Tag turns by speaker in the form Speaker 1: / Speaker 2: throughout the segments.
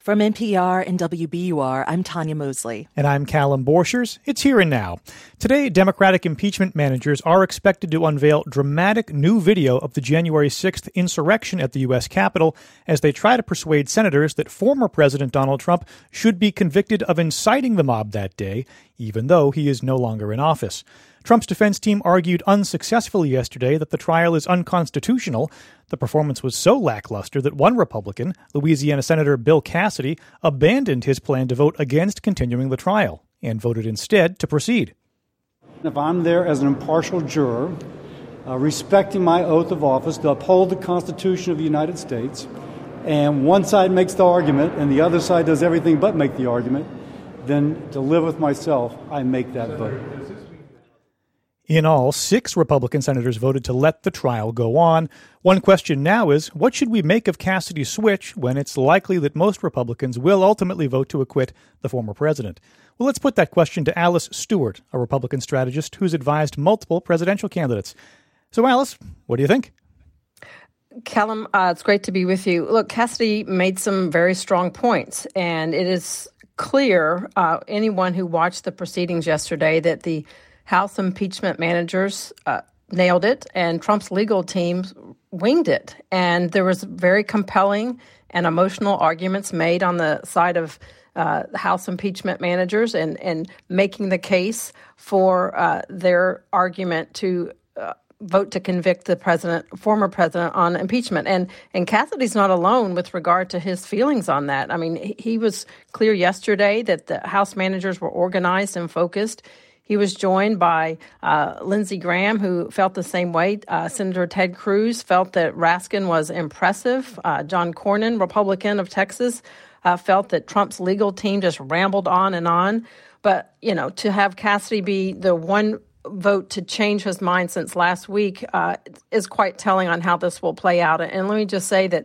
Speaker 1: From NPR and WBUR, I'm Tanya Mosley.
Speaker 2: And I'm Callum Borchers. It's Here and Now. Today, Democratic impeachment managers are expected to unveil dramatic new video of the January 6th insurrection at the U.S. Capitol as they try to persuade senators that former President Donald Trump should be convicted of inciting the mob that day, even though he is no longer in office. Trump's defense team argued unsuccessfully yesterday that the trial is unconstitutional. The performance was so lackluster that one Republican, Louisiana Senator Bill Cassidy, abandoned his plan to vote against continuing the trial and voted instead to proceed.
Speaker 3: If I'm there as an impartial juror, respecting my oath of office to uphold the Constitution of the United States, and one side makes the argument and the other side does everything but make the argument, then to live with myself, I make that vote.
Speaker 2: In all, 6 Republican senators voted to let the trial go on. One question now is, what should we make of Cassidy's switch when it's likely that most Republicans will ultimately vote to acquit the former president? Well, let's put that question to Alice Stewart, a Republican strategist who's advised multiple presidential candidates. So, Alice, what do you think?
Speaker 4: Callum, it's great to be with you. Look, Cassidy made some very strong points, and it is clear, anyone who watched the proceedings yesterday, that the House impeachment managers nailed it, and Trump's legal team winged it. And there was very compelling and emotional arguments made on the side of the House impeachment managers and making the case for their argument to vote to convict the former president on impeachment. And Cassidy's not alone with regard to his feelings on that. I mean, he was clear yesterday that the House managers were organized and focused. He was joined by Lindsey Graham, who felt the same way. Senator Ted Cruz felt that Raskin was impressive. John Cornyn, Republican of Texas, felt that Trump's legal team just rambled on and on. But, to have Cassidy be the one vote to change his mind since last week is quite telling on how this will play out. And let me just say that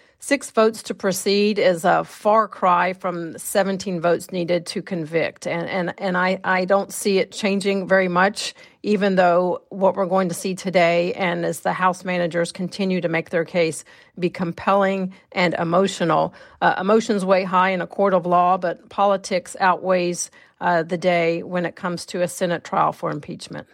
Speaker 4: 6 votes to proceed is a far cry from 17 votes needed to convict. And I don't see it changing very much, even though what we're going to see today, and as the House managers continue to make their case, be compelling and emotional. Emotions weigh high in a court of law, but politics outweighs the day when it comes to a Senate trial for impeachment.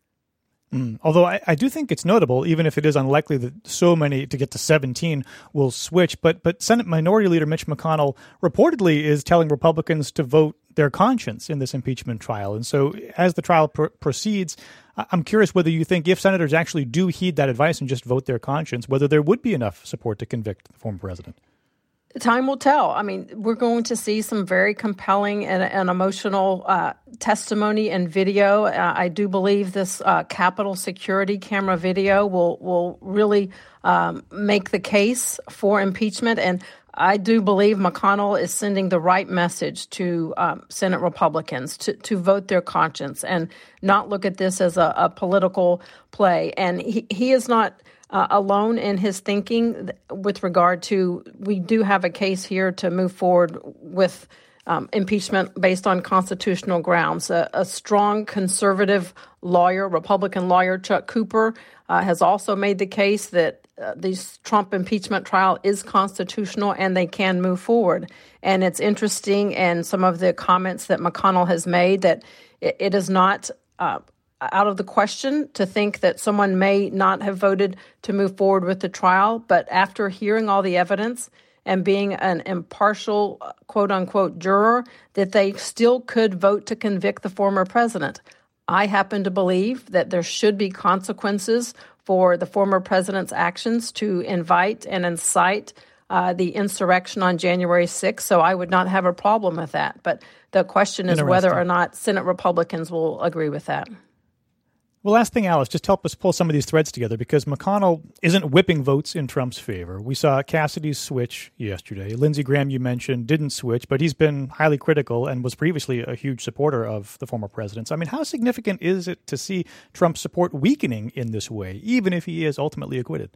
Speaker 2: Although I do think it's notable, even if it is unlikely that so many, to get to 17, will switch. But Senate Minority Leader Mitch McConnell reportedly is telling Republicans to vote their conscience in this impeachment trial. And so as the trial proceeds, I'm curious whether you think if senators actually do heed that advice and just vote their conscience, whether there would be enough support to convict the former president.
Speaker 4: Time will tell. I mean, we're going to see some very compelling and emotional testimony and video. I do believe this Capitol security camera video will really make the case for impeachment. And I do believe McConnell is sending the right message to Senate Republicans to vote their conscience and not look at this as a political play. And he is not alone in his thinking with regard to, we do have a case here to move forward with impeachment based on constitutional grounds. A strong conservative lawyer, Republican lawyer, Chuck Cooper, has also made the case that this Trump impeachment trial is constitutional and they can move forward. And it's interesting, and some of the comments that McConnell has made, that it is not out of the question to think that someone may not have voted to move forward with the trial. But after hearing all the evidence and being an impartial, quote-unquote, juror, that they still could vote to convict the former president. I happen to believe that there should be consequences for the former president's actions to invite and incite the insurrection on January 6th, so I would not have a problem with that. But the question is whether or not Senate Republicans will agree with that.
Speaker 2: Well, last thing, Alice, just help us pull some of these threads together, because McConnell isn't whipping votes in Trump's favor. We saw Cassidy's switch yesterday. Lindsey Graham, you mentioned, didn't switch, but he's been highly critical and was previously a huge supporter of the former president. So, I mean, how significant is it to see Trump's support weakening in this way, even if he is ultimately acquitted?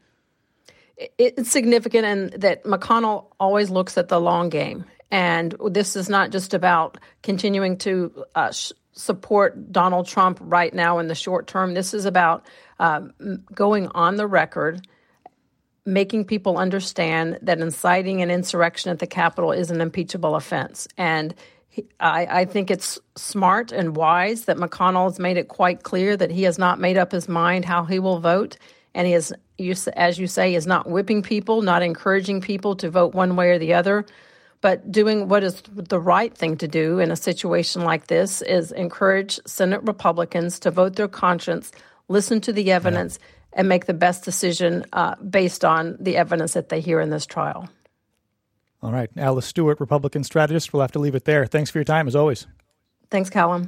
Speaker 4: It's significant in that McConnell always looks at the long game. And this is not just about continuing to support Donald Trump right now in the short term. This is about going on the record making people understand that inciting an insurrection at the Capitol is an impeachable offense. And I think it's smart and wise that McConnell has made it quite clear that he has not made up his mind how he will vote. And he is, as you say, is not whipping people, not encouraging people to vote one way or the other, but doing what is the right thing to do in a situation like this is encourage Senate Republicans to vote their conscience, listen to the evidence, and make the best decision based on the evidence that they hear in this trial.
Speaker 2: All right. Alice Stewart, Republican strategist. We'll have to leave it there. Thanks for your time, as always.
Speaker 4: Thanks, Callum.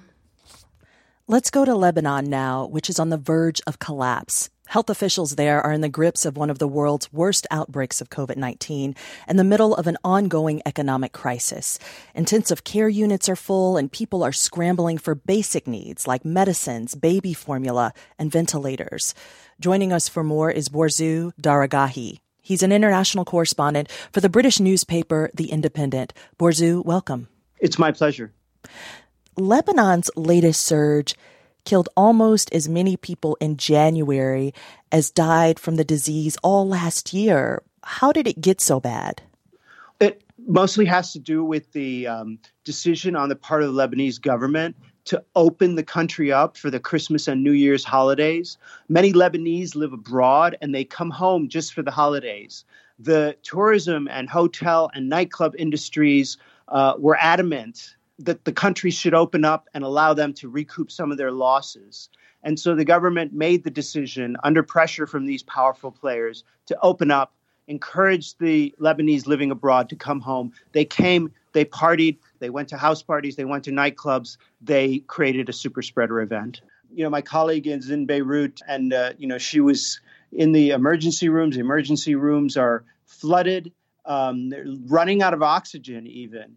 Speaker 1: Let's go to Lebanon now, which is on the verge of collapse. Health officials there are in the grips of one of the world's worst outbreaks of COVID-19 in the middle of an ongoing economic crisis. Intensive care units are full and people are scrambling for basic needs like medicines, baby formula, and ventilators. Joining us for more is Borzou Daragahi. He's an international correspondent for the British newspaper The Independent. Borzou, welcome.
Speaker 5: It's my pleasure.
Speaker 1: Lebanon's latest surge killed almost as many people in January as died from the disease all last year. How did it get so bad?
Speaker 5: It mostly has to do with the decision on the part of the Lebanese government to open the country up for the Christmas and New Year's holidays. Many Lebanese live abroad and they come home just for the holidays. The tourism and hotel and nightclub industries were adamant that the country should open up and allow them to recoup some of their losses. And so the government made the decision under pressure from these powerful players to open up, encourage the Lebanese living abroad to come home. They came, they partied, they went to house parties, they went to nightclubs, they created a super spreader event. You know, my colleague is in Beirut and, she was in the emergency rooms. The emergency rooms are flooded. They're running out of oxygen even.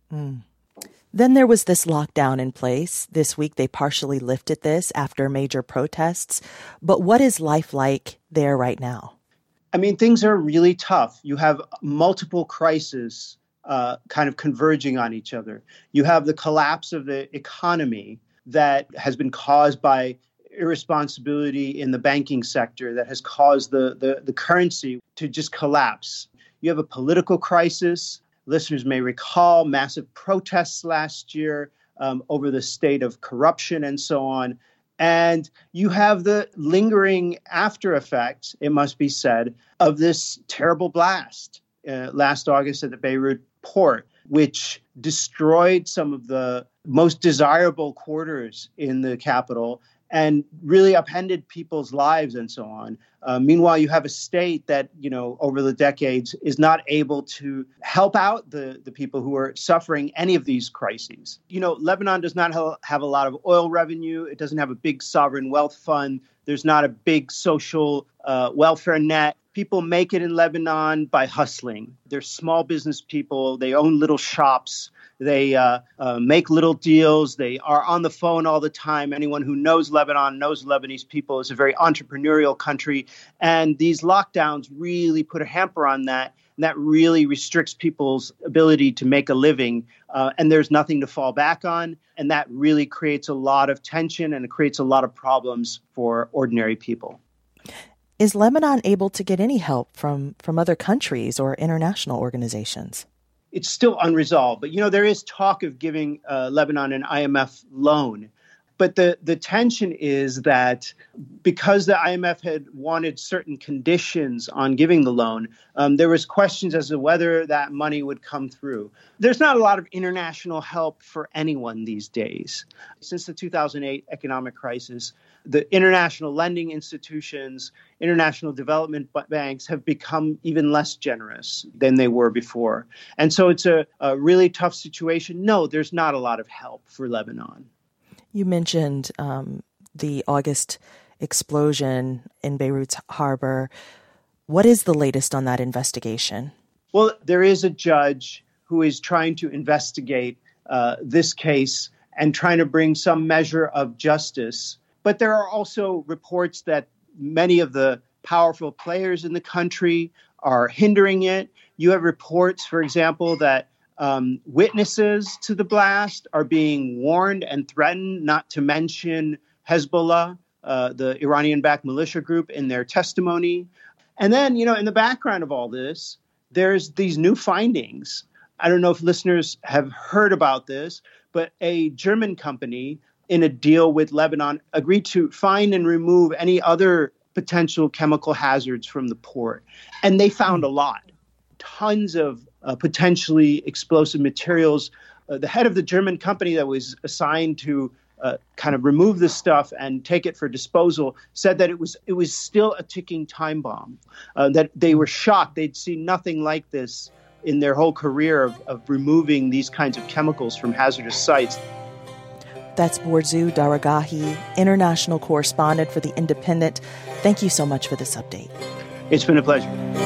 Speaker 1: Then there was this lockdown in place. This week, they partially lifted this after major protests. But what is life like there right now?
Speaker 5: I mean, things are really tough. You have multiple crises kind of converging on each other. You have the collapse of the economy that has been caused by irresponsibility in the banking sector that has caused the currency to just collapse. You have a political crisis. Listeners may recall massive protests last year over the state of corruption and so on. And you have the lingering after effects, it must be said, of this terrible blast last August at the Beirut port, which destroyed some of the most desirable quarters in the capital and really upended people's lives and so on. Meanwhile, you have a state that, over the decades is not able to help out the people who are suffering any of these crises. Lebanon does not have a lot of oil revenue. It doesn't have a big sovereign wealth fund. There's not a big social welfare net. People make it in Lebanon by hustling. They're small business people. They own little shops. They make little deals. They are on the phone all the time. Anyone who knows Lebanon knows Lebanese people. It's a very entrepreneurial country. And these lockdowns really put a hamper on that. And that really restricts people's ability to make a living. And there's nothing to fall back on. And that really creates a lot of tension and it creates a lot of problems for ordinary people.
Speaker 1: Is Lebanon able to get any help from other countries or international organizations?
Speaker 5: It's still unresolved. But, there is talk of giving Lebanon an IMF loan. But the tension is that because the IMF had wanted certain conditions on giving the loan, there was questions as to whether that money would come through. There's not a lot of international help for anyone these days. Since the 2008 economic crisis, the international lending institutions, international development banks have become even less generous than they were before. And so it's a really tough situation. No, there's not a lot of help for Lebanon.
Speaker 1: You mentioned the August explosion in Beirut's harbor. What is the latest on that investigation?
Speaker 5: Well, there is a judge who is trying to investigate this case and trying to bring some measure of justice. But there are also reports that many of the powerful players in the country are hindering it. You have reports, for example, that witnesses to the blast are being warned and threatened, not to mention Hezbollah, the Iranian-backed militia group, in their testimony. And then, in the background of all this, there's these new findings. I don't know if listeners have heard about this, but a German company in a deal with Lebanon agreed to find and remove any other potential chemical hazards from the port. And they found a lot, tons of potentially explosive materials. The head of the German company that was assigned to kind of remove this stuff and take it for disposal said that it was still a ticking time bomb, that they were shocked. They'd seen nothing like this in their whole career of removing these kinds of chemicals from hazardous sites.
Speaker 1: That's Borzu Daragahi, international correspondent for The Independent. Thank you so much for this update.
Speaker 5: It's been a pleasure.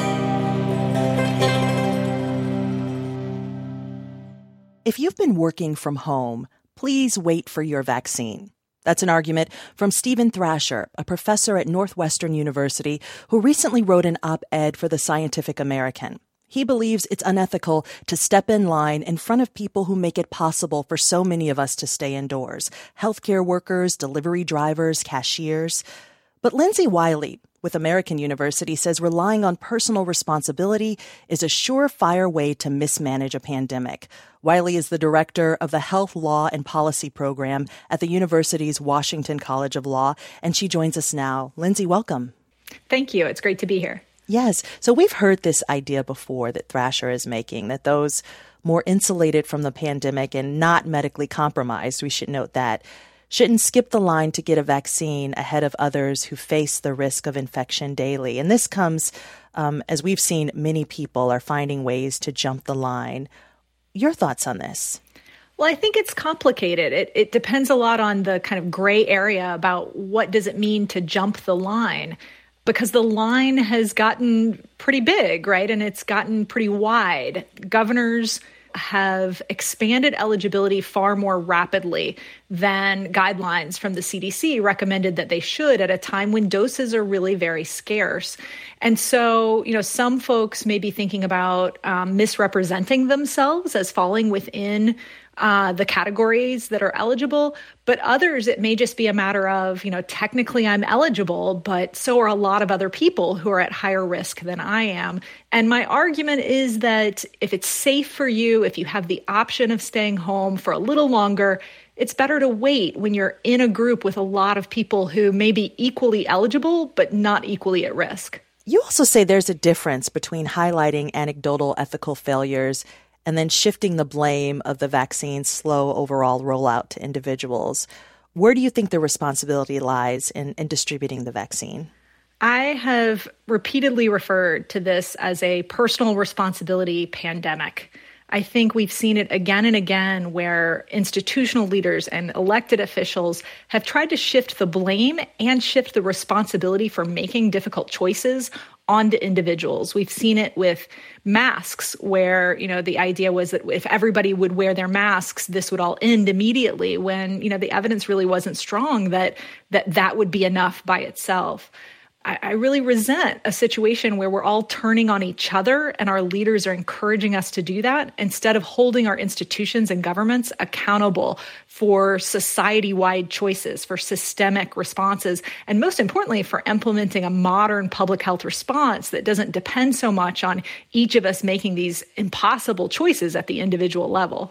Speaker 1: If you've been working from home, please wait for your vaccine. That's an argument from Stephen Thrasher, a professor at Northwestern University who recently wrote an op-ed for the Scientific American. He believes it's unethical to step in line in front of people who make it possible for so many of us to stay indoors. Healthcare workers, delivery drivers, cashiers. But Lindsay Wiley with American University says relying on personal responsibility is a surefire way to mismanage a pandemic. Wiley is the director of the Health Law and Policy Program at the university's Washington College of Law, and she joins us now. Lindsay, welcome.
Speaker 6: Thank you. It's great to be here.
Speaker 1: Yes. So we've heard this idea before that Thrasher is making, that those more insulated from the pandemic and not medically compromised, we should note that, shouldn't skip the line to get a vaccine ahead of others who face the risk of infection daily. And this comes, as we've seen, many people are finding ways to jump the line. Your thoughts on this?
Speaker 6: Well, I think it's complicated. It depends a lot on the kind of gray area about what does it mean to jump the line, because the line has gotten pretty big, right? And it's gotten pretty wide. Governors have expanded eligibility far more rapidly than guidelines from the CDC recommended that they should at a time when doses are really very scarce. And so, some folks may be thinking about misrepresenting themselves as falling within the categories that are eligible, but others, it may just be a matter of, technically I'm eligible, but so are a lot of other people who are at higher risk than I am. And my argument is that if it's safe for you, if you have the option of staying home for a little longer, it's better to wait when you're in a group with a lot of people who may be equally eligible, but not equally at risk.
Speaker 1: You also say there's a difference between highlighting anecdotal ethical failures and then shifting the blame of the vaccine's slow overall rollout to individuals. Where do you think the responsibility lies in distributing the vaccine?
Speaker 6: I have repeatedly referred to this as a personal responsibility pandemic. I think we've seen it again and again where institutional leaders and elected officials have tried to shift the blame and shift the responsibility for making difficult choices onto individuals. We've seen it with masks where, the idea was that if everybody would wear their masks, this would all end immediately when, the evidence really wasn't strong that would be enough by itself. I really resent a situation where we're all turning on each other and our leaders are encouraging us to do that instead of holding our institutions and governments accountable for society-wide choices, for systemic responses, and most importantly, for implementing a modern public health response that doesn't depend so much on each of us making these impossible choices at the individual level.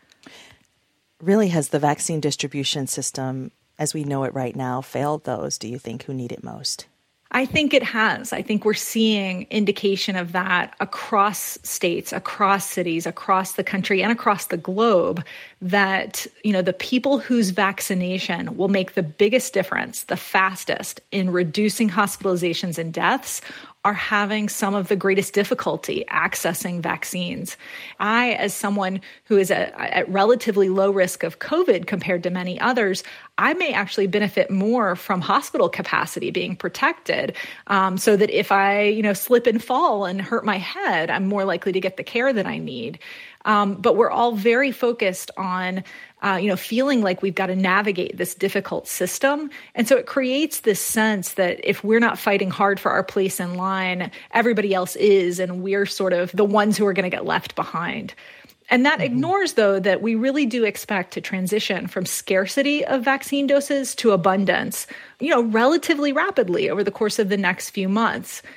Speaker 1: Really, has the vaccine distribution system, as we know it right now, failed those, do you think, who need it most?
Speaker 6: I think it has. I think we're seeing indication of that across states, across cities, across the country, and across the globe, that, the people whose vaccination will make the biggest difference, the fastest in reducing hospitalizations and deaths are having some of the greatest difficulty accessing vaccines. I, as someone who is at relatively low risk of COVID compared to many others, I may actually benefit more from hospital capacity being protected, so that if I, slip and fall and hurt my head, I'm more likely to get the care that I need. But we're all very focused on, feeling like we've got to navigate this difficult system. And so it creates this sense that if we're not fighting hard for our place in line, everybody else is, and we're sort of the ones who are going to get left behind. And that ignores, though, that we really do expect to transition from scarcity of vaccine doses to abundance, relatively rapidly over the course of the next few months.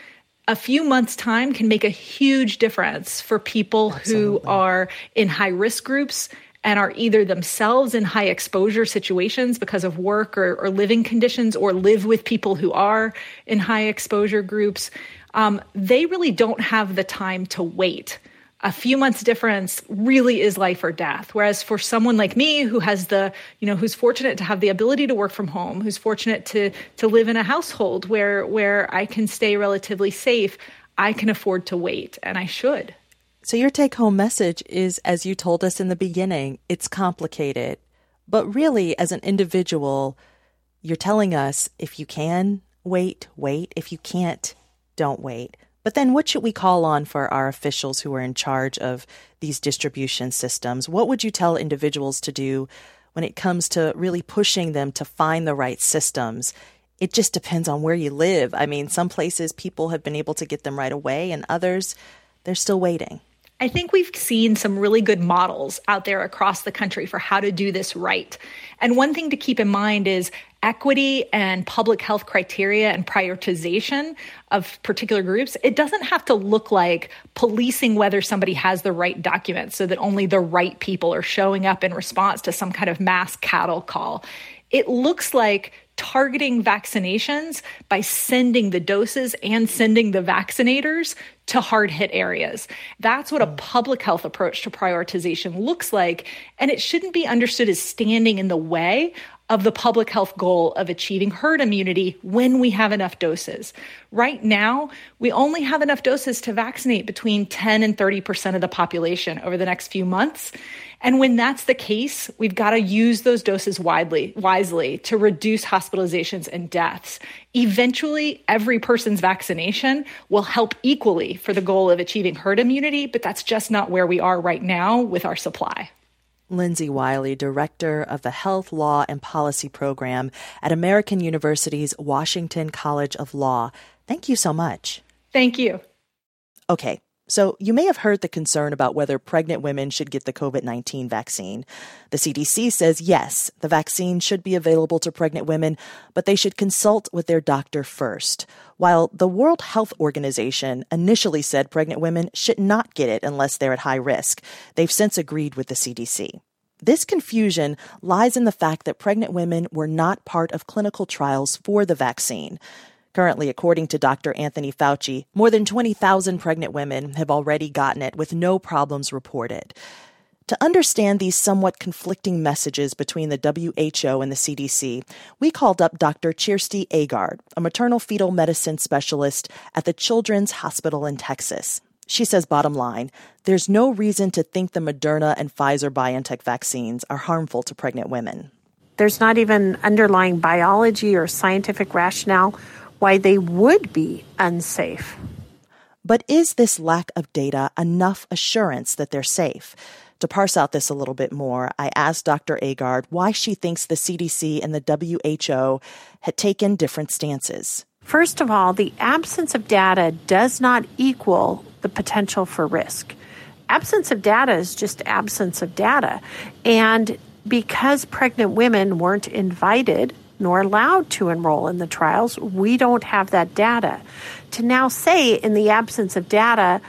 Speaker 6: a few months' time can make a huge difference for people who are in high-risk groups and are either themselves in high exposure situations because of work or living conditions, or live with people who are in high exposure groups. They really don't have the time to wait. A few months difference really is life or death. Whereas for someone like me who has who's fortunate to have the ability to work from home, who's fortunate to live in a household where I can stay relatively safe, I can afford to wait, and I should.
Speaker 1: So your take-home message is, as you told us in the beginning, it's complicated. But really, as an individual, you're telling us if you can, wait. If you can't, don't wait. But then what should we call on for our officials who are in charge of these distribution systems? What would you tell individuals to do when it comes to really pushing them to find the right systems? It just depends on where you live. I mean, some places people have been able to get them right away, and others, they're still waiting.
Speaker 6: I think we've seen some really good models out there across the country for how to do this right. And one thing to keep in mind is equity and public health criteria and prioritization of particular groups. It doesn't have to look like policing whether somebody has the right documents so that only the right people are showing up in response to some kind of mass cattle call. It looks like targeting vaccinations by sending the doses and sending the vaccinators to hard-hit areas. That's what a public health approach to prioritization looks like, and it shouldn't be understood as standing in the way of the public health goal of achieving herd immunity when we have enough doses. Right now, we only have enough doses to vaccinate between 10 and 30% of the population over the next few months. And when that's the case, we've got to use those doses wisely to reduce hospitalizations and deaths. Eventually, every person's vaccination will help equally for the goal of achieving herd immunity, but that's just not where we are right now with our supply.
Speaker 1: Lindsay Wiley, Director of the Health, Law, and Policy Program at American University's Washington College of Law. Thank you so much.
Speaker 6: Thank you.
Speaker 1: Okay, so you may have heard the concern about whether pregnant women should get the COVID-19 vaccine. The CDC says yes, the vaccine should be available to pregnant women, but they should consult with their doctor first. While the World Health Organization initially said pregnant women should not get it unless they're at high risk, they've since agreed with the CDC. This confusion lies in the fact that pregnant women were not part of clinical trials for the vaccine. Currently, according to Dr. Anthony Fauci, more than 20,000 pregnant women have already gotten it with no problems reported. To understand these somewhat conflicting messages between the WHO and the CDC, we called up Dr. Kirsty Agard, a maternal-fetal medicine specialist at the Children's Hospital in Texas. She says, bottom line, there's no reason to think the Moderna and Pfizer-BioNTech vaccines are harmful to pregnant women.
Speaker 7: There's not even underlying biology or scientific rationale why they would be unsafe.
Speaker 1: But is this lack of data enough assurance that they're safe? To parse out this a little bit more, I asked Dr. Agard why she thinks the CDC and the WHO had taken different stances.
Speaker 7: First of all, the absence of data does not equal the potential for risk. Absence of data is just absence of data. And because pregnant women weren't invited nor allowed to enroll in the trials, we don't have that data. To now say in the absence of data,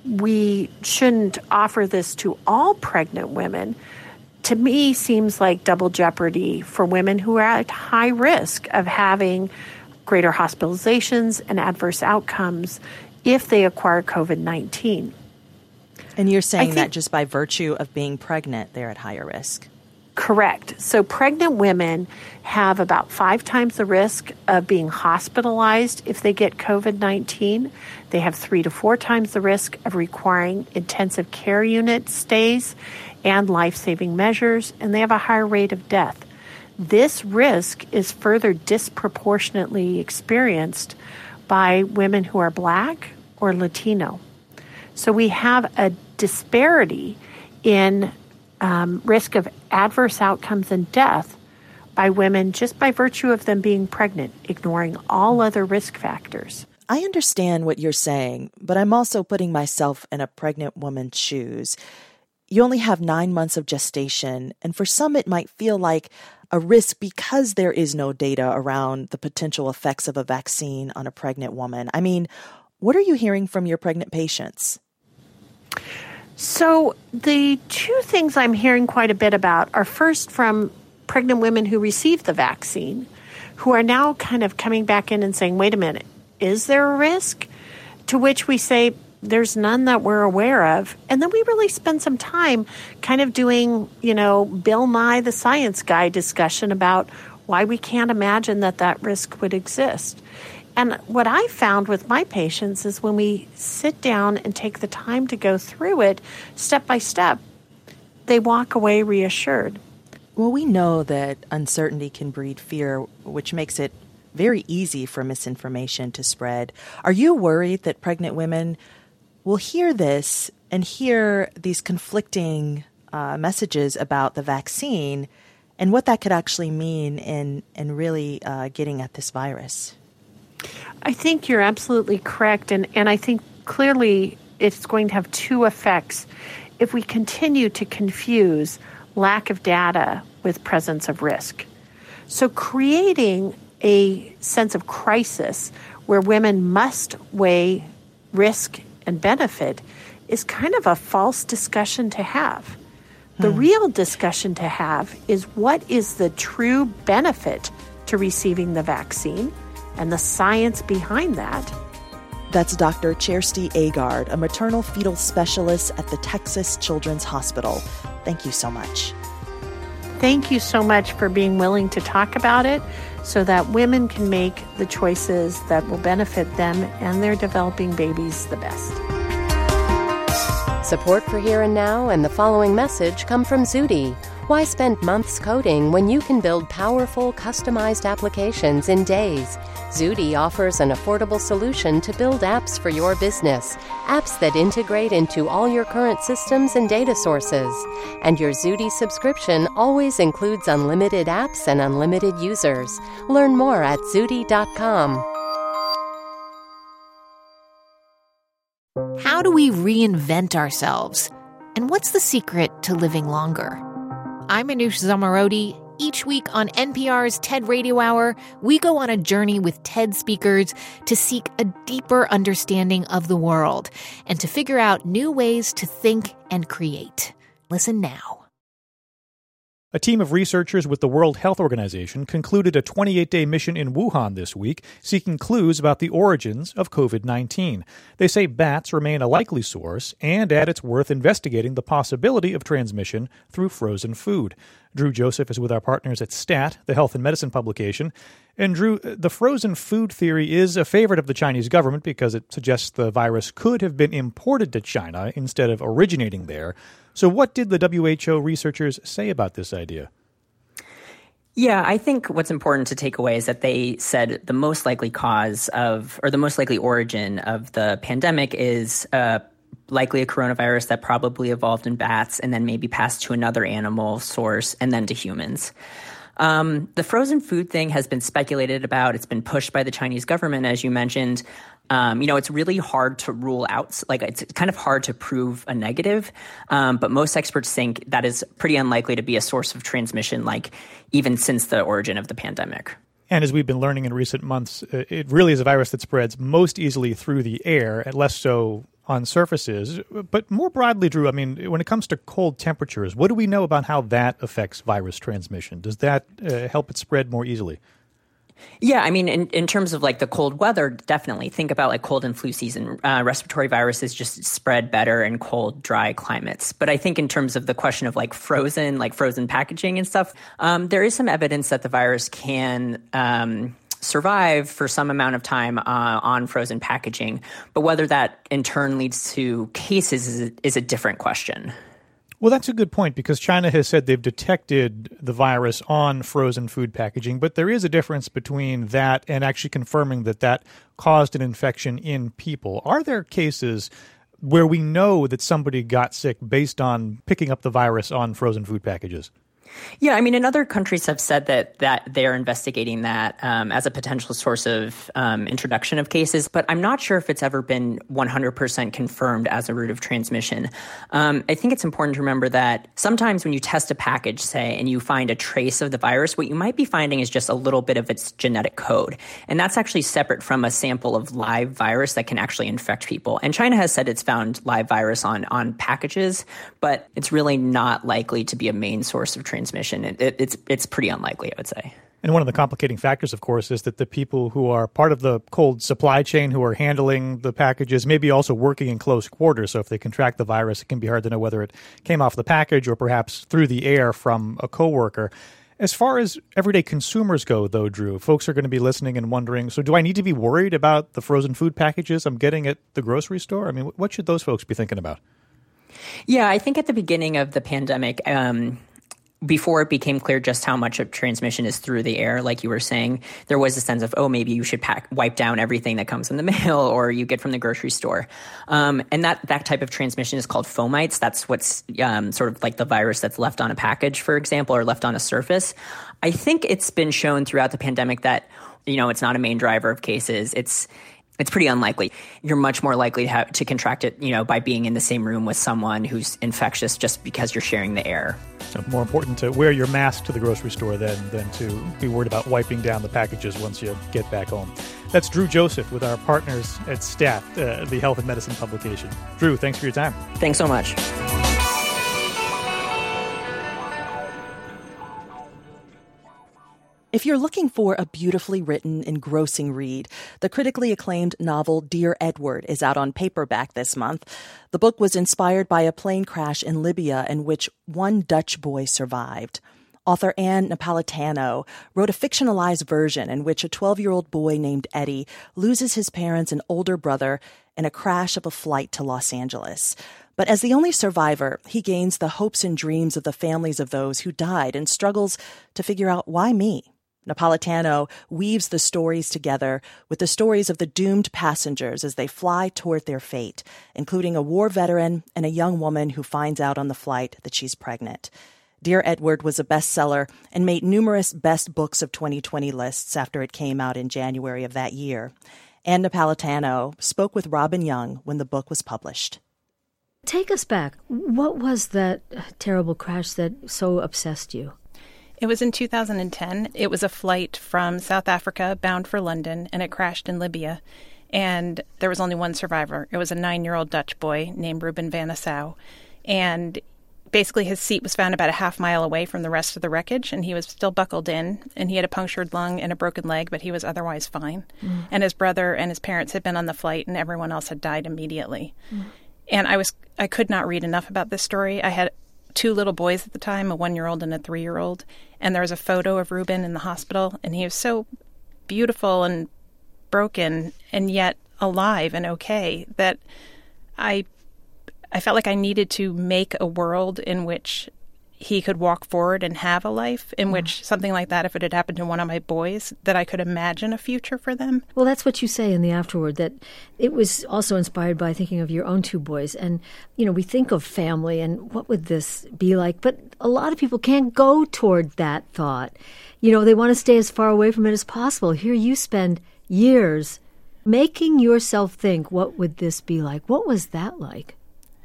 Speaker 7: we shouldn't offer this to all pregnant women, to me seems like double jeopardy for women who are at high risk of having greater hospitalizations and adverse outcomes if they acquire COVID-19.
Speaker 1: And you're saying that just by virtue of being pregnant, they're at higher risk?
Speaker 7: Correct. So pregnant women have about 5 times the risk of being hospitalized if they get COVID-19. They have 3 to 4 times the risk of requiring intensive care unit stays and life-saving measures, and they have a higher rate of death. This risk is further disproportionately experienced by women who are Black or Latino. So we have a disparity in risk of adverse outcomes and death by women just by virtue of them being pregnant, ignoring all other risk factors.
Speaker 1: I understand what you're saying, but I'm also putting myself in a pregnant woman's shoes. You only have 9 months of gestation, and for some it might feel like a risk because there is no data around the potential effects of a vaccine on a pregnant woman. I mean, What are you hearing from your pregnant patients?
Speaker 7: So the two things I'm hearing quite a bit about are first from pregnant women who received the vaccine, who are now kind of coming back in and saying, wait a minute, is there a risk? To which we say, there's none that we're aware of. And then we really spend some time kind of doing, Bill Nye the Science Guy discussion about why we can't imagine that risk would exist. And what I found with my patients is when we sit down and take the time to go through it step by step, they walk away reassured.
Speaker 1: Well, we know that uncertainty can breed fear, which makes it very easy for misinformation to spread. Are you worried that pregnant women will hear this and hear these conflicting messages about the vaccine and what that could actually mean in really getting at this virus?
Speaker 7: I think you're absolutely correct. And I think clearly it's going to have two effects. If we continue to confuse lack of data with presence of risk. So creating a sense of crisis where women must weigh risk and benefit is kind of a false discussion to have. The real discussion to have is what is the true benefit to receiving the vaccine and the science behind that.
Speaker 1: That's Dr. Kjersti Aagaard, a maternal fetal specialist at the Texas Children's Hospital. Thank you so much.
Speaker 7: Thank you so much for being willing to talk about it so that women can make the choices that will benefit them and their developing babies the best.
Speaker 8: Support for Here and Now and the following message come from Zudi. Why spend months coding when you can build powerful, customized applications in days? Zudi offers an affordable solution to build apps for your business, apps that integrate into all your current systems and data sources. And your Zudi subscription always includes unlimited apps and unlimited users. Learn more at Zudi.com.
Speaker 9: How do we reinvent ourselves? And what's the secret to living longer? I'm Anoush Zamarodi. Each week on NPR's TED Radio Hour, we go on a journey with TED speakers to seek a deeper understanding of the world and to figure out new ways to think and create. Listen now.
Speaker 2: A team of researchers with the World Health Organization concluded a 28-day mission in Wuhan this week, seeking clues about the origins of COVID-19. They say bats remain a likely source, and add it's worth investigating the possibility of transmission through frozen food. Drew Joseph is with our partners at STAT, the health and medicine publication. And Drew, the frozen food theory is a favorite of the Chinese government because it suggests the virus could have been imported to China instead of originating there. So what did the WHO researchers say about this idea?
Speaker 10: Yeah, I think what's important to take away is that they said the most likely cause of, or the most likely origin of the pandemic is likely a coronavirus that probably evolved in bats and then maybe passed to another animal source and then to humans. The frozen food thing has been speculated about. It's been pushed by the Chinese government, as you mentioned. It's really hard to rule out, it's kind of hard to prove a negative. But most experts think that is pretty unlikely to be a source of transmission, even since the origin of the pandemic.
Speaker 2: And as we've been learning in recent months, it really is a virus that spreads most easily through the air and less so on surfaces. But more broadly, Drew, when it comes to cold temperatures, what do we know about how that affects virus transmission? Does that help it spread more easily?
Speaker 10: Yeah, in terms of the cold weather, definitely. Think about cold and flu season. Respiratory viruses just spread better in cold, dry climates. But I think in terms of the question of frozen packaging and stuff, there is some evidence that the virus can survive for some amount of time on frozen packaging. But whether that in turn leads to cases is a different question.
Speaker 2: Well, that's a good point because China has said they've detected the virus on frozen food packaging, but there is a difference between that and actually confirming that caused an infection in people. Are there cases where we know that somebody got sick based on picking up the virus on frozen food packages?
Speaker 10: Yeah, I mean, and other countries have said that they're investigating that as a potential source of introduction of cases, but I'm not sure if it's ever been 100% confirmed as a route of transmission. I think it's important to remember that sometimes when you test a package, say, and you find a trace of the virus, what you might be finding is just a little bit of its genetic code. And that's actually separate from a sample of live virus that can actually infect people. And China has said it's found live virus on packages, but it's really not likely to be a main source of transmission. It's pretty unlikely, I would say.
Speaker 2: And one of the complicating factors, of course, is that the people who are part of the cold supply chain who are handling the packages may be also working in close quarters. So if they contract the virus, it can be hard to know whether it came off the package or perhaps through the air from a coworker. As far as everyday consumers go, though, Drew, folks are going to be listening and wondering, so do I need to be worried about the frozen food packages I'm getting at the grocery store? I mean, what should those folks be thinking about?
Speaker 10: Yeah, I think at the beginning of the pandemic, before it became clear just how much of transmission is through the air, like you were saying, there was a sense of, maybe you should wipe down everything that comes in the mail or you get from the grocery store. And that type of transmission is called fomites. That's what's sort of like the virus that's left on a package, for example, or left on a surface. I think it's been shown throughout the pandemic that, it's not a main driver of cases. It's pretty unlikely. You're much more likely to contract it, by being in the same room with someone who's infectious just because you're sharing the air.
Speaker 2: So more important to wear your mask to the grocery store than to be worried about wiping down the packages once you get back home. That's Drew Joseph with our partners at STAT, the Health and Medicine publication. Drew, thanks for your time.
Speaker 10: Thanks so much.
Speaker 1: If you're looking for a beautifully written, engrossing read, the critically acclaimed novel Dear Edward is out on paperback this month. The book was inspired by a plane crash in Libya in which one Dutch boy survived. Author Anne Napolitano wrote a fictionalized version in which a 12-year-old boy named Eddie loses his parents and older brother in a crash of a flight to Los Angeles. But as the only survivor, he gains the hopes and dreams of the families of those who died and struggles to figure out, why me? Napolitano weaves the stories together with the stories of the doomed passengers as they fly toward their fate, including a war veteran and a young woman who finds out on the flight that she's pregnant. Dear Edward was a bestseller and made numerous best books of 2020 lists after it came out in January of that year. Anne Napolitano spoke with Robin Young when the book was published.
Speaker 11: Take us back. What was that terrible crash that so obsessed you?
Speaker 12: It was in 2010. It was a flight from South Africa bound for London, and it crashed in Libya. And there was only one survivor. It was a 9-year-old Dutch boy named Ruben van Assau. And basically his seat was found about a half mile away from the rest of the wreckage, and he was still buckled in, and he had a punctured lung and a broken leg, but he was otherwise fine. And his brother and his parents had been on the flight, and everyone else had died immediately. And I could not read enough about this story. I had 2 little boys at the time, a 1-year-old and a 3-year-old. And there was a photo of Ruben in the hospital, and he was so beautiful and broken and yet alive and okay that I felt like I needed to make a world in which he could walk forward and have a life, in which something like that, if it had happened to one of my boys, that I could imagine a future for them.
Speaker 11: Well, that's what you say in the afterword, that it was also inspired by thinking of your own 2 boys. And, we think of family and what would this be like? But a lot of people can't go toward that thought. They want to stay as far away from it as possible. Here you spend years making yourself think, what would this be like? What was that like?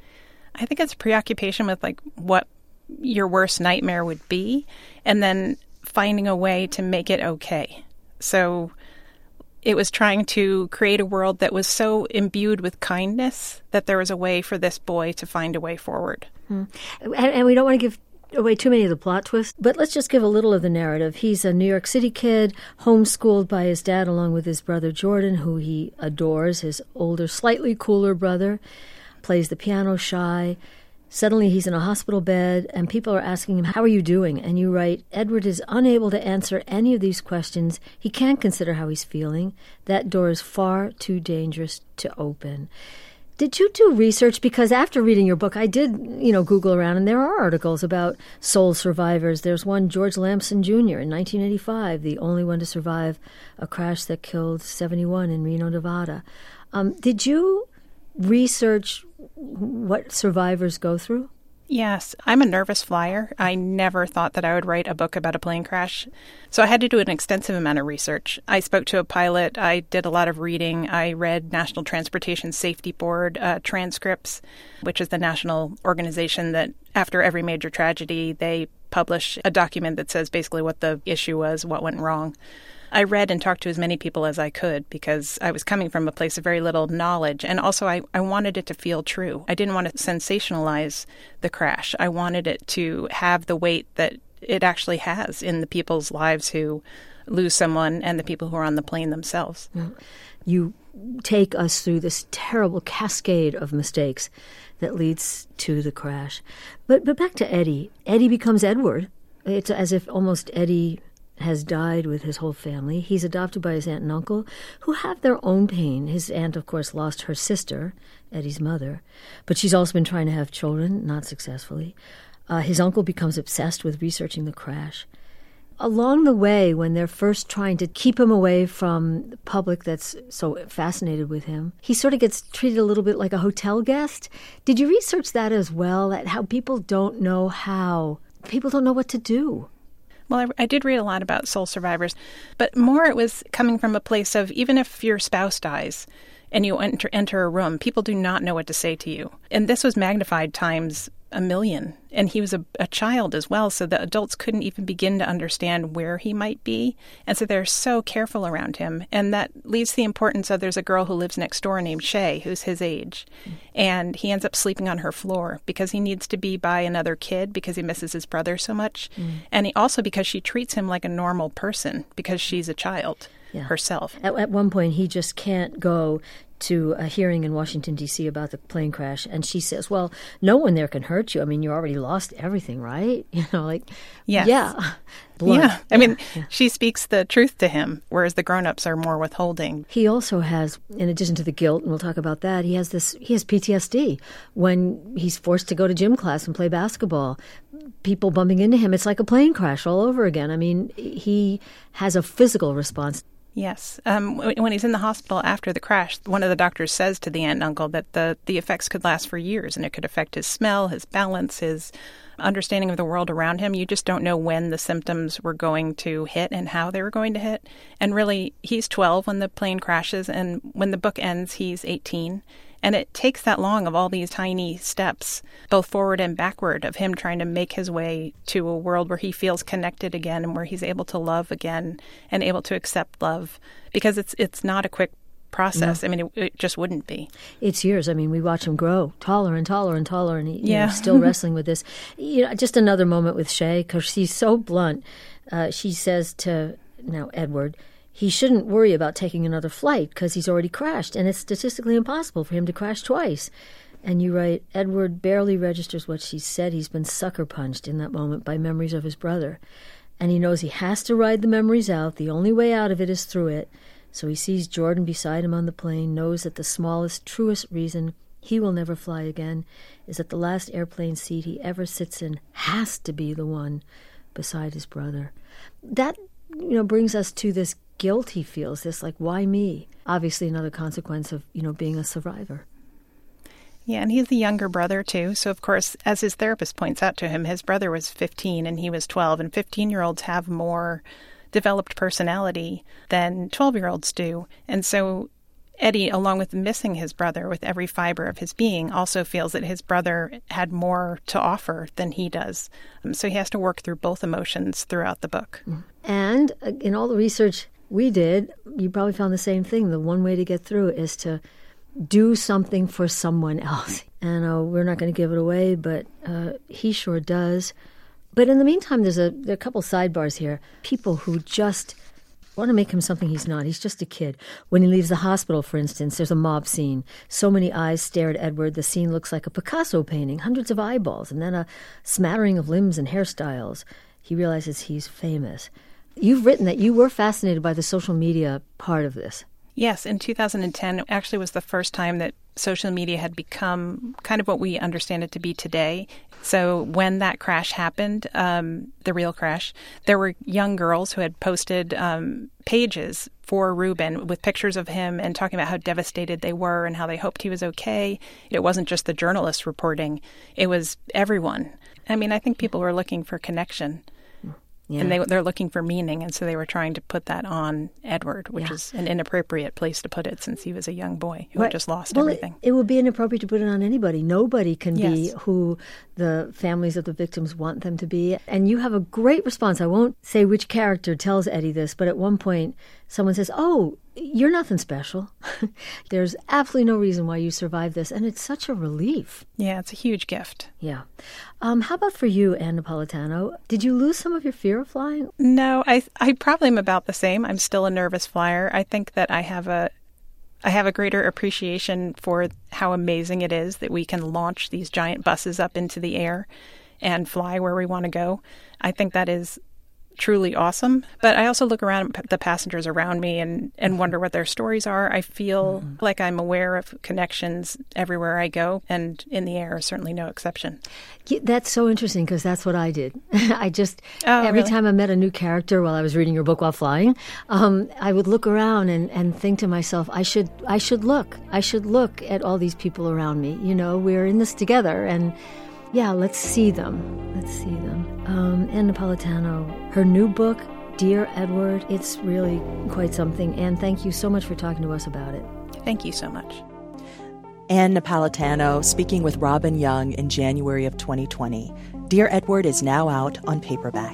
Speaker 12: I think it's a preoccupation with, what your worst nightmare would be, and then finding a way to make it okay. So it was trying to create a world that was so imbued with kindness that there was a way for this boy to find a way forward.
Speaker 11: And we don't want to give away too many of the plot twists, but let's just give a little of the narrative. He's a New York City kid, homeschooled by his dad along with his brother Jordan, who he adores, his older, slightly cooler brother, plays the piano shy. Suddenly he's in a hospital bed, and people are asking him, how are you doing? And you write, Edward is unable to answer any of these questions. He can't consider how he's feeling. That door is far too dangerous to open. Did you do research? Because after reading your book, I did, Google around, and there are articles about soul survivors. There's one, George Lamson Jr. in 1985, the only one to survive a crash that killed 71 in Reno, Nevada. Did you research what survivors go through?
Speaker 12: Yes, I'm a nervous flyer. I never thought that I would write a book about a plane crash. So I had to do an extensive amount of research. I spoke to a pilot. I did a lot of reading. I read National Transportation Safety Board transcripts, which is the national organization that after every major tragedy, they publish a document that says basically what the issue was, what went wrong. I read and talked to as many people as I could because I was coming from a place of very little knowledge. And also, I wanted it to feel true. I didn't want to sensationalize the crash. I wanted it to have the weight that it actually has in the people's lives who lose someone and the people who are on the plane themselves.
Speaker 11: You take us through this terrible cascade of mistakes that leads to the crash. But back to Eddie. Eddie becomes Edward. It's as if almost Eddie has died with his whole family. He's adopted by his aunt and uncle, who have their own pain. His aunt, of course, lost her sister, Eddie's mother, but she's also been trying to have children, not successfully. His uncle becomes obsessed with researching the crash. Along the way, when they're first trying to keep him away from the public that's so fascinated with him, he sort of gets treated a little bit like a hotel guest. Did you research that as well, at how people don't know what to do?
Speaker 12: Well, I did read a lot about soul survivors, but more it was coming from a place of even if your spouse dies and you enter a room, people do not know what to say to you. And this was magnified times 1,000,000. And he was a child as well, so the adults couldn't even begin to understand where he might be. And so they're so careful around him. And that leads to the importance of there's a girl who lives next door named Shay, who's his age. And he ends up sleeping on her floor because he needs to be by another kid because he misses his brother so much. And he also because she treats him like a normal person because she's a child herself.
Speaker 11: At one point, he just can't go to a hearing in Washington, D.C. about the plane crash. And she says, well, no one there can hurt you. I mean, you already lost everything, right?
Speaker 12: Yes.
Speaker 11: Yeah.
Speaker 12: Blunt. Yeah. She speaks the truth to him, whereas the grown-ups are more withholding.
Speaker 11: He also has, in addition to the guilt, and we'll talk about that, he has PTSD when he's forced to go to gym class and play basketball. People bumping into him, it's like a plane crash all over again. I mean, he has a physical response.
Speaker 12: Yes. When he's in the hospital after the crash, one of the doctors says to the aunt and uncle that the effects could last for years and it could affect his smell, his balance, his understanding of the world around him. You just don't know when the symptoms were going to hit and how they were going to hit. And really, he's 12 when the plane crashes, and when the book ends, he's 18. And it takes that long of all these tiny steps, both forward and backward, of him trying to make his way to a world where he feels connected again and where he's able to love again and able to accept love. Because it's not a quick process. No. I mean, it just wouldn't be.
Speaker 11: It's years. I mean, we watch him grow taller and taller and taller, and he's still wrestling with this. Just another moment with Shay, because she's so blunt. She says to Edward, he shouldn't worry about taking another flight because he's already crashed, and it's statistically impossible for him to crash twice. And you write, Edward barely registers what she said. He's been sucker punched in that moment by memories of his brother. And he knows he has to ride the memories out. The only way out of it is through it. So he sees Jordan beside him on the plane, knows that the smallest, truest reason he will never fly again is that the last airplane seat he ever sits in has to be the one beside his brother. That, brings us to this guilt he feels, this why me? Obviously another consequence of, being a survivor.
Speaker 12: Yeah, and he's the younger brother, too. So, of course, as his therapist points out to him, his brother was 15 and he was 12, and 15-year-olds have more developed personality than 12-year-olds do. And so Eddie, along with missing his brother with every fiber of his being, also feels that his brother had more to offer than he does. So he has to work through both emotions throughout the book.
Speaker 11: And in all the research we did, you probably found the same thing. The one way to get through it is to do something for someone else. And we're not going to give it away, but he sure does. But in the meantime, there are a couple sidebars here. People who just want to make him something he's not. He's just a kid. When he leaves the hospital, for instance, there's a mob scene. So many eyes stare at Edward, the scene looks like a Picasso painting, hundreds of eyeballs, and then a smattering of limbs and hairstyles. He realizes he's famous. You've written that you were fascinated by the social media part of this.
Speaker 12: Yes, in 2010, actually was the first time that social media had become kind of what we understand it to be today. So when that crash happened, the real crash, there were young girls who had posted pages for Ruben with pictures of him and talking about how devastated they were and how they hoped he was okay. It wasn't just the journalists reporting. It was everyone. I mean, I think people were looking for connection. Yeah. And they're looking for meaning, and so they were trying to put that on Edward, which is an inappropriate place to put it since he was a young boy who had just lost everything.
Speaker 11: It would be inappropriate to put it on anybody. Nobody can be who the families of the victims want them to be. And you have a great response. I won't say which character tells Eddie this, but at one point someone says, "Oh, you're nothing special. There's absolutely no reason why you survived this." And it's such a relief.
Speaker 12: Yeah, it's a huge gift.
Speaker 11: Yeah. How about for you, Ann Napolitano? Did you lose some of your fear of flying?
Speaker 12: No, I probably am about the same. I'm still a nervous flyer. I think that I have a greater appreciation for how amazing it is that we can launch these giant buses up into the air and fly where we want to go. I think that is truly awesome. But I also look around at the passengers around me and wonder what their stories are. I feel like I'm aware of connections everywhere I go, and in the air is certainly no exception.
Speaker 11: That's so interesting because that's what I did. Every time I met a new character while I was reading your book while flying, I would look around and think to myself, I should look at all these people around me. You know, we're in this together, and yeah, let's see them. Ann Napolitano, her new book, Dear Edward, it's really quite something. And thank you so much for talking to us about it.
Speaker 12: Thank you so much.
Speaker 1: Ann Napolitano speaking with Robin Young in January of 2020. Dear Edward is now out on paperback.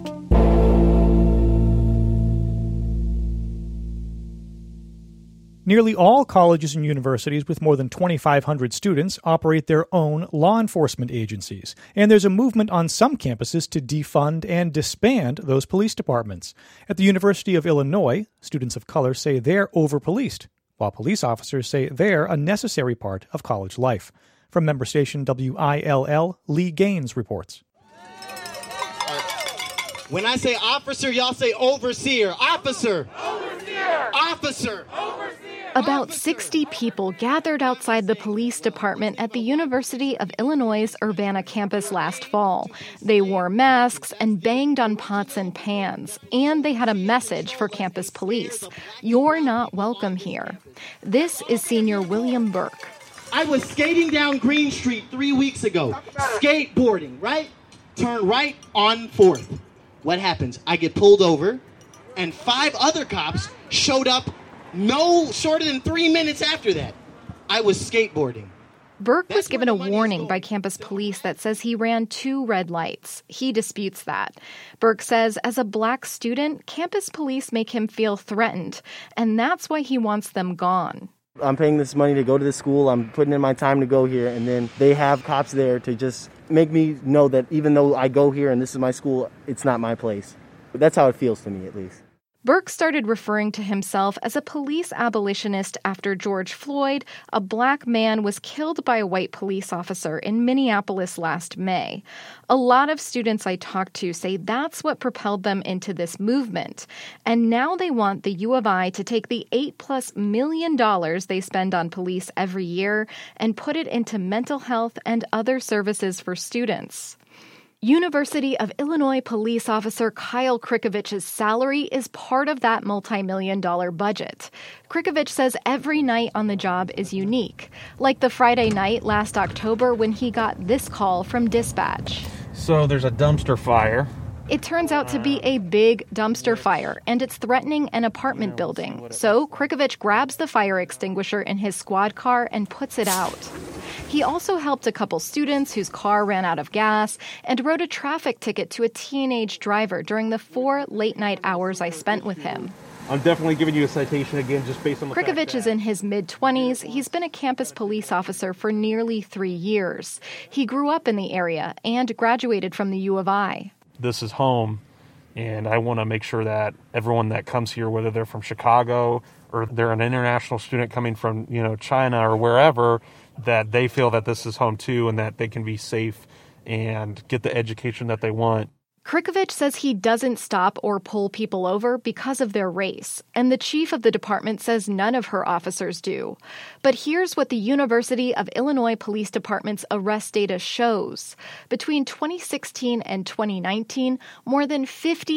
Speaker 2: Nearly all colleges and universities with more than 2,500 students operate their own law enforcement agencies, and there's a movement on some campuses to defund and disband those police departments. At the University of Illinois, students of color say they're over-policed, while police officers say they're a necessary part of college life. From member station WILL, Lee Gaines reports.
Speaker 13: When I say officer, y'all say overseer. Officer! Overseer! Officer! Overseer!
Speaker 14: About 60 people gathered outside the police department at the University of Illinois' Urbana campus last fall. They wore masks and banged on pots and pans, and they had a message for campus police. You're not welcome here. This is senior William Burke.
Speaker 13: I was skating down Green Street 3 weeks ago. Skateboarding, right? Turn right on 4th. What happens? I get pulled over, and 5 other cops showed up no shorter than 3 minutes after that. I was skateboarding.
Speaker 14: Burke was given a warning by campus police that says he ran 2 red lights. He disputes that. Burke says as a black student, campus police make him feel threatened, and that's why he wants them gone.
Speaker 15: I'm paying this money to go to this school. I'm putting in my time to go here, and then they have cops there to just make me know that even though I go here and this is my school, it's not my place. That's how it feels to me, at least.
Speaker 14: Burke started referring to himself as a police abolitionist after George Floyd, a black man, was killed by a white police officer in Minneapolis last May. A lot of students I talked to say that's what propelled them into this movement. And now they want the U of I to take the $8+ million they spend on police every year and put it into mental health and other services for students. University of Illinois police officer Kyle Krikovich's salary is part of that multi-million-dollar budget. Krikovich says every night on the job is unique, like the Friday night last October when he got this call from dispatch.
Speaker 16: So there's a dumpster fire.
Speaker 14: It turns out to be a big dumpster fire, and it's threatening an apartment building. So Krikovich grabs the fire extinguisher in his squad car and puts it out. He also helped a couple students whose car ran out of gas and wrote a traffic ticket to a teenage driver during the 4 late-night hours I spent with him.
Speaker 16: I'm definitely giving you a citation again just based on the fact
Speaker 14: Krikovich is in his mid-20s. He's been a campus police officer for nearly 3 years. He grew up in the area and graduated from the U of I.
Speaker 16: This is home, and I want to make sure that everyone that comes here, whether they're from Chicago or they're an international student coming from, China or wherever, that they feel that this is home too and that they can be safe and get the education that they want.
Speaker 14: Krickovich says he doesn't stop or pull people over because of their race, and the chief of the department says none of her officers do. But here's what the University of Illinois Police Department's arrest data shows. Between 2016 and 2019, more than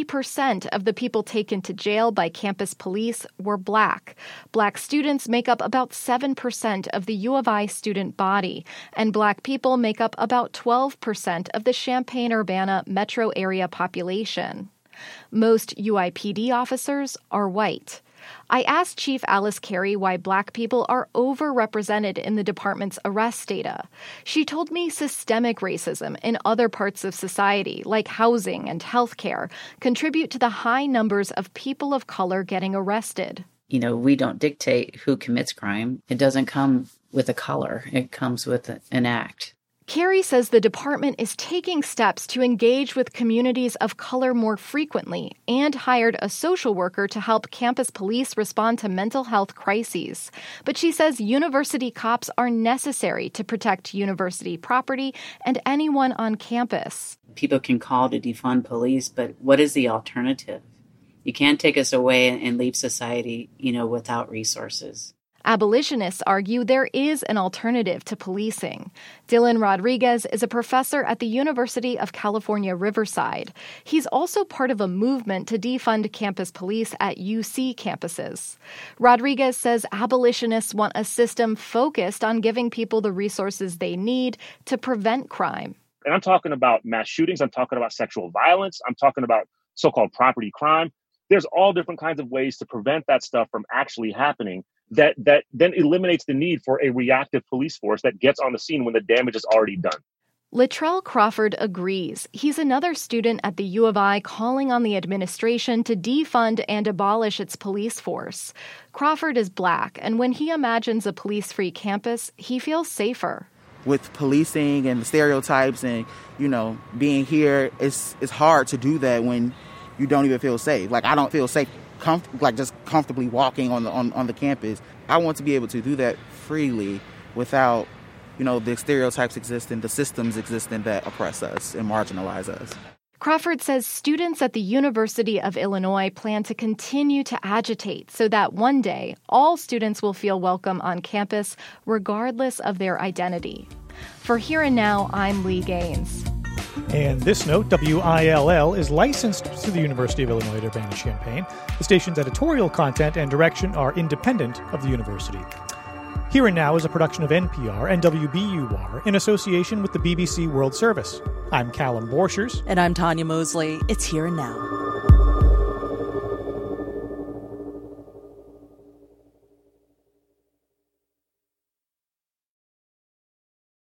Speaker 14: 50% of the people taken to jail by campus police were Black. Black students make up about 7% of the U of I student body, and Black people make up about 12% of the Champaign-Urbana metro area population. Most UIPD officers are white. I asked Chief Alice Carey why Black people are overrepresented in the department's arrest data. She told me systemic racism in other parts of society, like housing and healthcare, contribute to the high numbers of people of color getting arrested.
Speaker 17: We don't dictate who commits crime. It doesn't come with a color. It comes with an act.
Speaker 14: Carey says the department is taking steps to engage with communities of color more frequently and hired a social worker to help campus police respond to mental health crises. But she says university cops are necessary to protect university property and anyone on campus.
Speaker 17: People can call to defund police, but what is the alternative? You can't take us away and leave society, without resources.
Speaker 14: Abolitionists argue there is an alternative to policing. Dylan Rodriguez is a professor at the University of California, Riverside. He's also part of a movement to defund campus police at UC campuses. Rodriguez says abolitionists want a system focused on giving people the resources they need to prevent crime.
Speaker 18: And I'm talking about mass shootings. I'm talking about sexual violence. I'm talking about so-called property crime. There's all different kinds of ways to prevent that stuff from actually happening. That then eliminates the need for a reactive police force that gets on the scene when the damage is already done.
Speaker 14: Latrell Crawford agrees. He's another student at the U of I calling on the administration to defund and abolish its police force. Crawford is Black, and when he imagines a police-free campus, he feels safer.
Speaker 19: With policing and stereotypes and, being here, it's hard to do that when you don't even feel safe. Like, I don't feel safe just comfortably walking on the campus. I want to be able to do that freely without, the stereotypes existing, the systems existing that oppress us and marginalize us.
Speaker 14: Crawford says students at the University of Illinois plan to continue to agitate so that one day all students will feel welcome on campus regardless of their identity. For Here and Now, I'm Lee Gaines.
Speaker 2: And this note, WILL is licensed to the University of Illinois at Urbana-Champaign. The station's editorial content and direction are independent of the university. Here and Now is a production of NPR and WBUR in association with the BBC World Service. I'm Callum Borchers.
Speaker 1: And I'm Tanya Mosley. It's Here and Now.